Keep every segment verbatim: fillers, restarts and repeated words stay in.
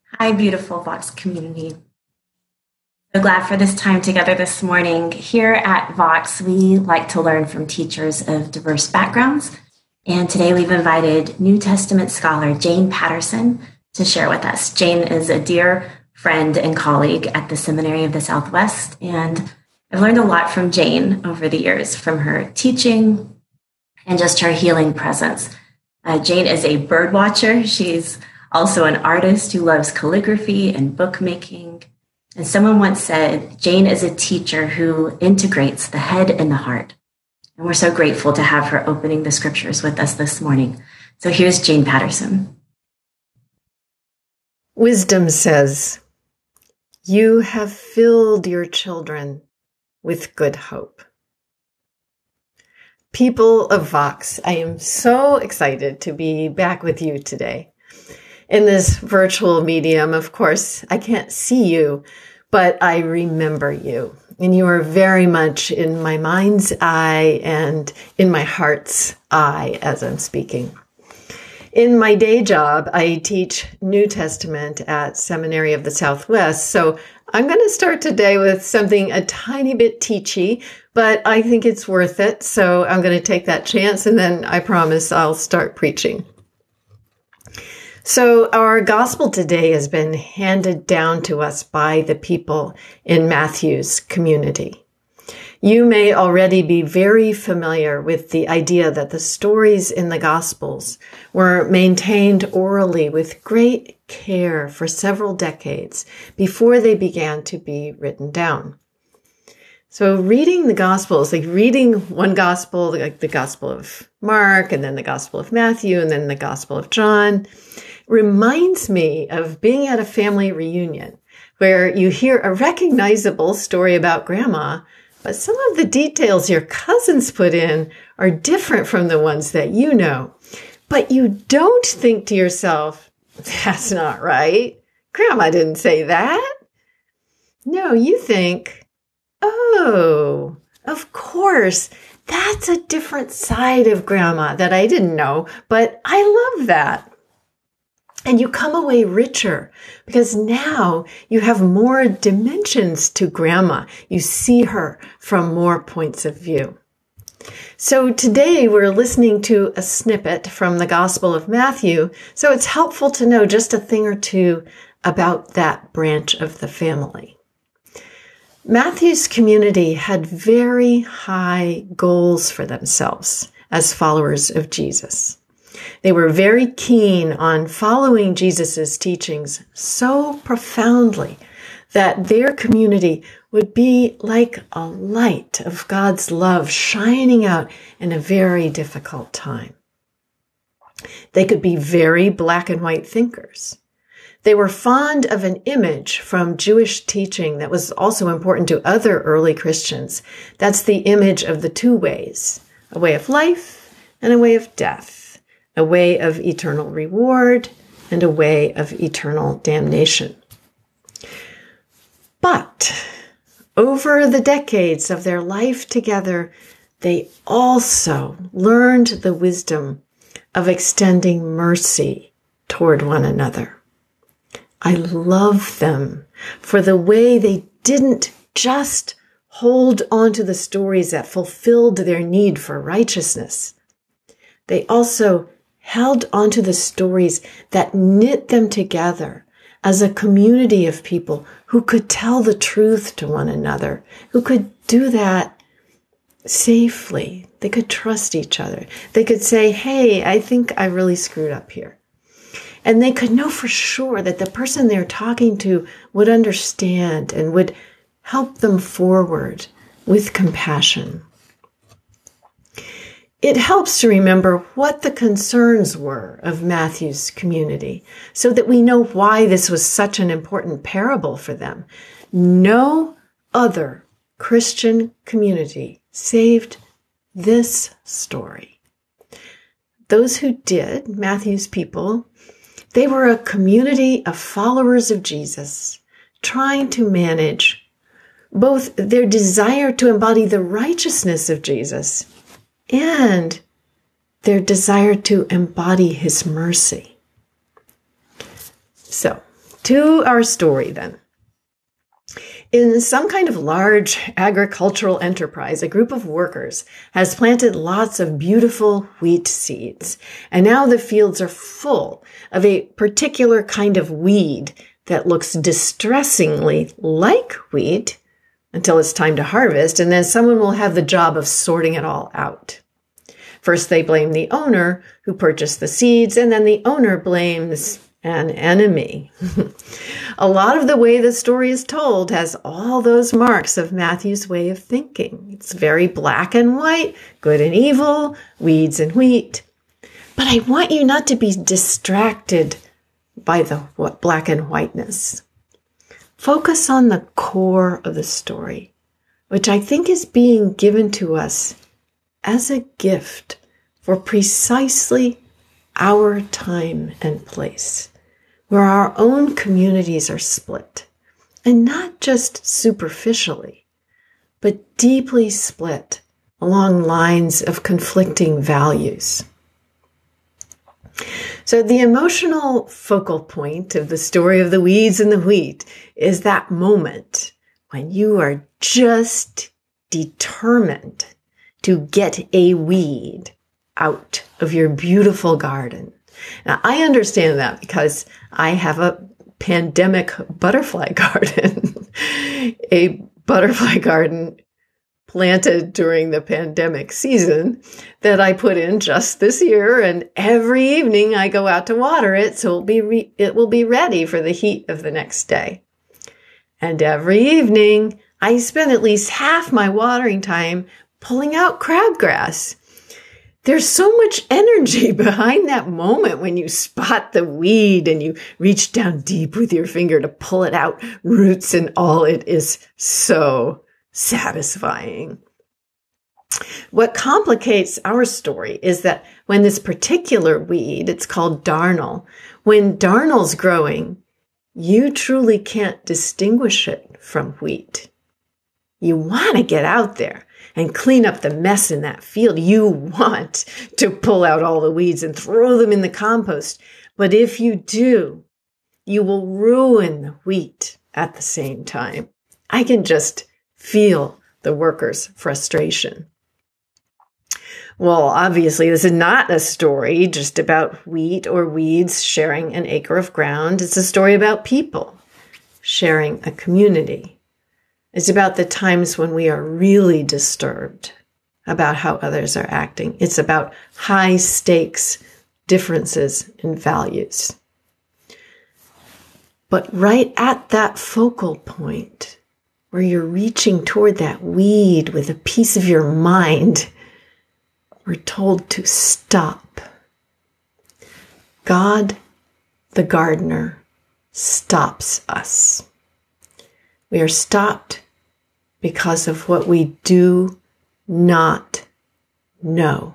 Hi, beautiful Vox community. So glad for this time together this morning. Here at Vox, we like to learn from teachers of diverse backgrounds. And today we've invited New Testament scholar Jane Patterson to share with us. Jane is a dear friend and colleague at the Seminary of the Southwest. And I've learned a lot from Jane over the years, from her teaching and just her healing presence. Uh, Jane is a bird watcher. She's also an artist who loves calligraphy and bookmaking. And someone once said, Jane is a teacher who integrates the head and the heart. And we're so grateful to have her opening the scriptures with us this morning. So here's Jane Patterson. Wisdom says, "You have filled your children with good hope." People of Vox, I am so excited to be back with you today. In this virtual medium, of course, I can't see you, but I remember you. And you are very much in my mind's eye and in my heart's eye as I'm speaking. In my day job, I teach New Testament at Seminary of the Southwest. So I'm going to start today with something a tiny bit teachy, but I think it's worth it. So I'm going to take that chance, and then I promise I'll start preaching. So our gospel today has been handed down to us by the people in Matthew's community. You may already be very familiar with the idea that the stories in the Gospels were maintained orally with great care for several decades before they began to be written down. So reading the Gospels, like reading one Gospel, like the Gospel of Mark, and then the Gospel of Matthew, and then the Gospel of John, reminds me of being at a family reunion where you hear a recognizable story about grandma, but some of the details your cousins put in are different from the ones that you know. But you don't think to yourself, that's not right. Grandma didn't say that. No, you think, oh, of course, that's a different side of grandma that I didn't know, but I love that. And you come away richer because now you have more dimensions to grandma. You see her from more points of view. So today we're listening to a snippet from the Gospel of Matthew. So it's helpful to know just a thing or two about that branch of the family. Matthew's community had very high goals for themselves as followers of Jesus. They were very keen on following Jesus' teachings so profoundly that their community would be like a light of God's love shining out in a very difficult time. They could be very black and white thinkers. They were fond of an image from Jewish teaching that was also important to other early Christians. That's the image of the two ways, a way of life and a way of death. A way of eternal reward, and a way of eternal damnation. But over the decades of their life together, they also learned the wisdom of extending mercy toward one another. I love them for the way they didn't just hold on to the stories that fulfilled their need for righteousness. They also held onto the stories that knit them together as a community of people who could tell the truth to one another, who could do that safely. They could trust each other. They could say, hey, I think I really screwed up here. And they could know for sure that the person they're talking to would understand and would help them forward with compassion. It helps to remember what the concerns were of Matthew's community so that we know why this was such an important parable for them. No other Christian community saved this story. Those who did, Matthew's people, they were a community of followers of Jesus trying to manage both their desire to embody the righteousness of Jesus and their desire to embody his mercy. So, To our story then. In some kind of large agricultural enterprise, a group of workers has planted lots of beautiful wheat seeds, and now the fields are full of a particular kind of weed that looks distressingly like wheat until it's time to harvest, and then someone will have the job of sorting it all out. First, they blame the owner who purchased the seeds, and then the owner blames an enemy. A lot of the way the story is told has all those marks of Matthew's way of thinking. It's very black and white, good and evil, weeds and wheat. But I want you not to be distracted by the black and whiteness. Focus on the core of the story, which I think is being given to us as a gift for precisely our time and place, where our own communities are split, and not just superficially, but deeply split along lines of conflicting values. So the emotional focal point of the story of the weeds and the wheat is that moment when you are just determined to get a weed out of your beautiful garden. Now, I understand that because I have a pandemic butterfly garden, a butterfly garden planted during the pandemic season that I put in just this year. And every evening I go out to water it, so it'll be re- it will be ready for the heat of the next day. And every evening I spend at least half my watering time pulling out crabgrass. There's so much energy behind that moment when you spot the weed and you reach down deep with your finger to pull it out, roots and all. It is so satisfying. What complicates our story is that when this particular weed, it's called darnel, when darnel's growing, you truly can't distinguish it from wheat. You want to get out there and clean up the mess in that field. You want to pull out all the weeds and throw them in the compost. But if you do, you will ruin the wheat at the same time. I can just feel the workers' frustration. Well, obviously, this is not a story just about wheat or weeds sharing an acre of ground. It's a story about people sharing a community. It's about the times when we are really disturbed about how others are acting. It's about high stakes differences in values. But right at that focal point, where you're reaching toward that weed with a piece of your mind, we're told to stop. God, the gardener, stops us. We are stopped because of what we do not know.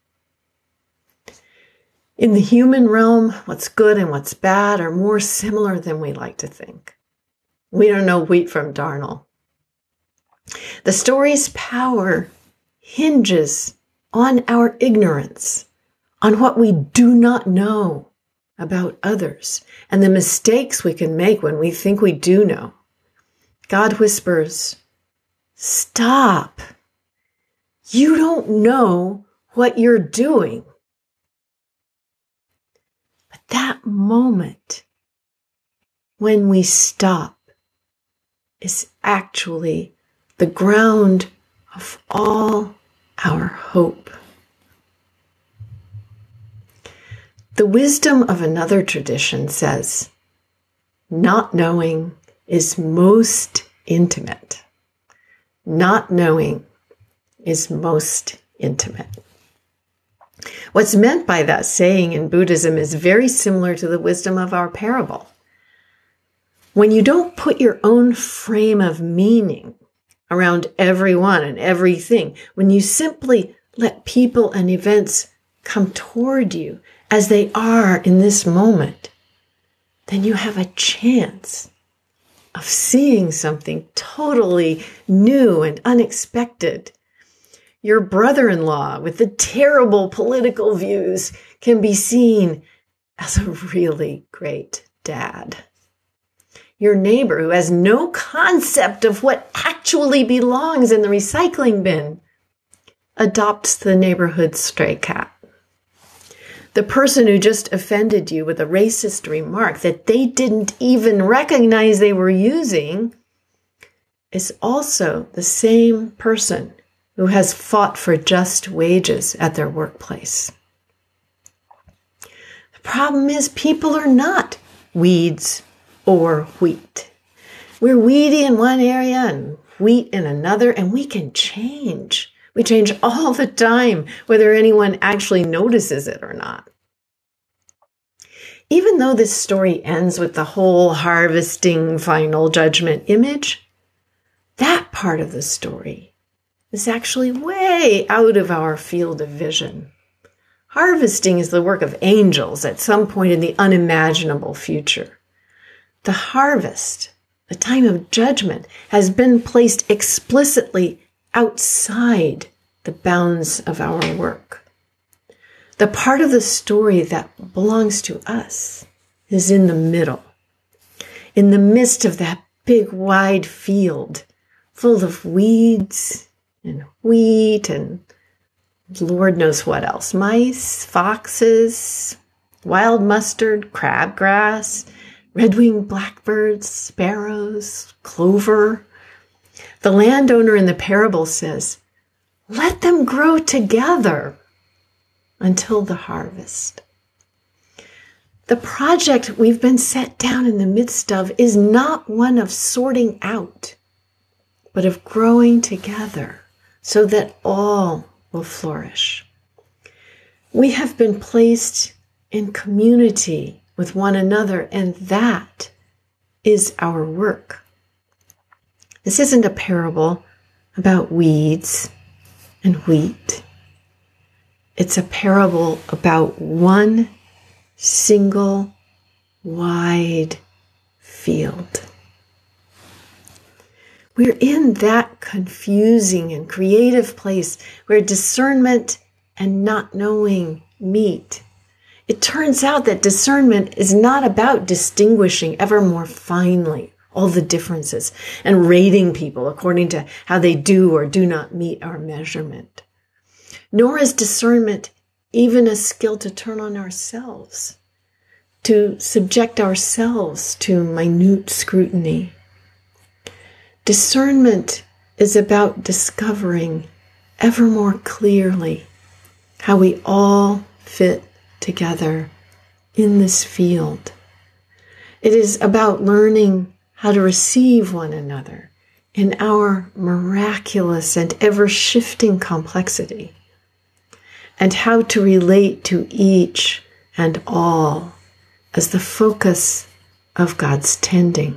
In the human realm, what's good and what's bad are more similar than we like to think. We don't know wheat from darnel. The story's power hinges on our ignorance, on what we do not know about others, and the mistakes we can make when we think we do know. God whispers, stop. You don't know what you're doing. But that moment when we stop is actually the ground of all our hope. The wisdom of another tradition says, not knowing is most intimate. Not knowing is most intimate. What's meant by that saying in Buddhism is very similar to the wisdom of our parable. When you don't put your own frame of meaning around everyone and everything, when you simply let people and events come toward you as they are in this moment, then you have a chance of seeing something totally new and unexpected. Your brother-in-law with the terrible political views can be seen as a really great dad. your neighbor who has no concept of what actually belongs in the recycling bin adopts the neighborhood stray cat. The person who just offended you with a racist remark that they didn't even recognize they were using is also the same person who has fought for just wages at their workplace. The problem is people are not weeds or wheat. We're weedy in one area and wheat in another, and we can change. We change all the time, whether anyone actually notices it or not. Even though this story ends with the whole harvesting final judgment image, that part of the story is actually way out of our field of vision. Harvesting is the work of angels at some point in the unimaginable future. The harvest, the time of judgment, has been placed explicitly outside the bounds of our work. The part of the story that belongs to us is in the middle, in the midst of that big wide field full of weeds and wheat and Lord knows what else. Mice, foxes, wild mustard, crabgrass, red-winged blackbirds, sparrows, clover. The landowner in the parable says, "Let them grow together until the harvest." The project we've been set down in the midst of is not one of sorting out, but of growing together so that all will flourish. We have been placed in community with one another, and that is our work. This isn't a parable about weeds and wheat. It's a parable about one single wide field. We're in that confusing and creative place where discernment and not knowing meet. It turns out that discernment is not about distinguishing ever more finely all the differences and rating people according to how they do or do not meet our measurement. Nor is discernment even a skill to turn on ourselves, to subject ourselves to minute scrutiny. Discernment is about discovering ever more clearly how we all fit together in this field. It is about learning how to receive one another in our miraculous and ever-shifting complexity, and how to relate to each and all as the focus of God's tending.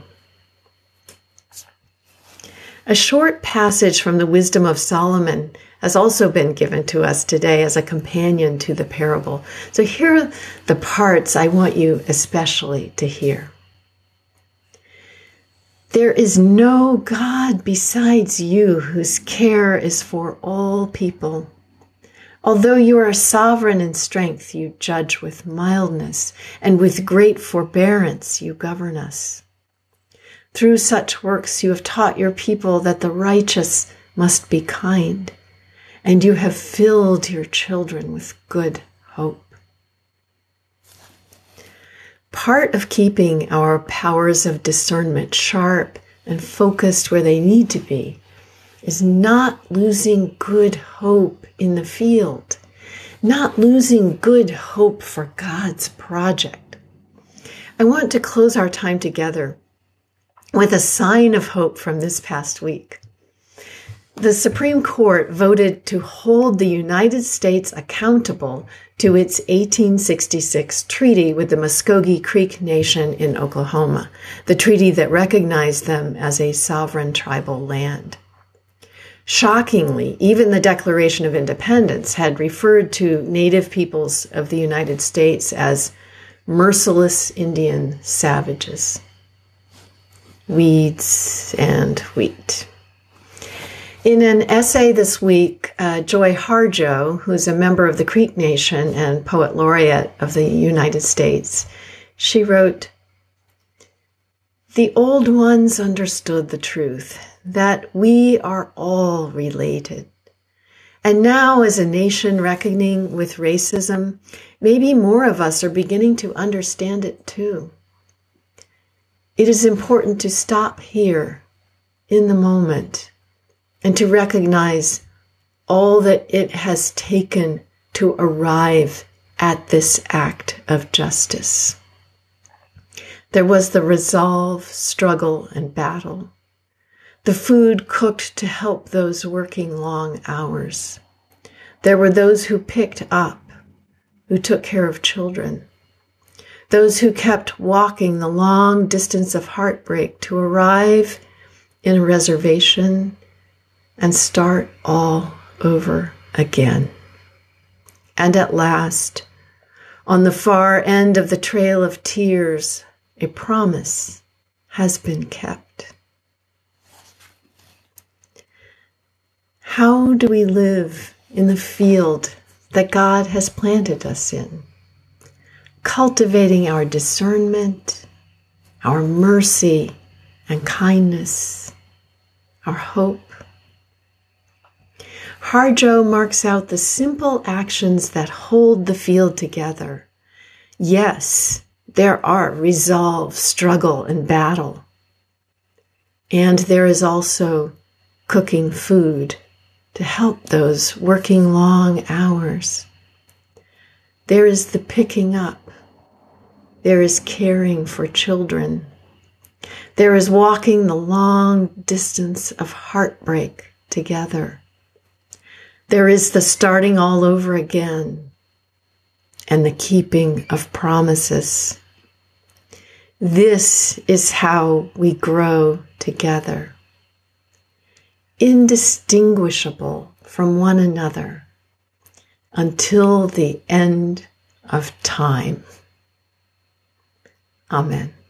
A short passage from the Wisdom of Solomon has also been given to us today as a companion to the parable. So here are the parts I want you especially to hear. There is no God besides you whose care is for all people. Although you are sovereign in strength, you judge with mildness, and with great forbearance you govern us. Through such works you have taught your people that the righteous must be kind, and you have filled your children with good hope. Part of keeping our powers of discernment sharp and focused where they need to be is not losing good hope in the field, not losing good hope for God's project. I want to close our time together with a sign of hope from this past week. The Supreme Court voted to hold the United States accountable to its eighteen sixty-six treaty with the Muskogee Creek Nation in Oklahoma, the treaty that recognized them as a sovereign tribal land. Shockingly, even the Declaration of Independence had referred to Native peoples of the United States as merciless Indian savages. Weeds and wheat. In an essay this week, uh, Joy Harjo, who's a member of the Creek Nation and Poet Laureate of the United States, she wrote, The old ones understood the truth that we are all related. And now, as a nation reckoning with racism, maybe more of us are beginning to understand it too. It is important to stop here in the moment and to recognize all that it has taken to arrive at this act of justice. There was the resolve, struggle, and battle. The food cooked to help those working long hours. There were those who picked up, who took care of children. Those who kept walking the long distance of heartbreak to arrive in a reservation and start all over again. And at last, on the far end of the trail of tears, a promise has been kept. How do we live in the field that God has planted us in? Cultivating our discernment, our mercy and kindness, our hope. Harjo marks out the simple actions that hold the field together. Yes, there are resolve, struggle, and battle. And there is also cooking food to help those working long hours. There is the picking up. There is caring for children. There is walking the long distance of heartbreak together. There is the starting all over again and the keeping of promises. This is how we grow together, indistinguishable from one another until the end of time. Amen.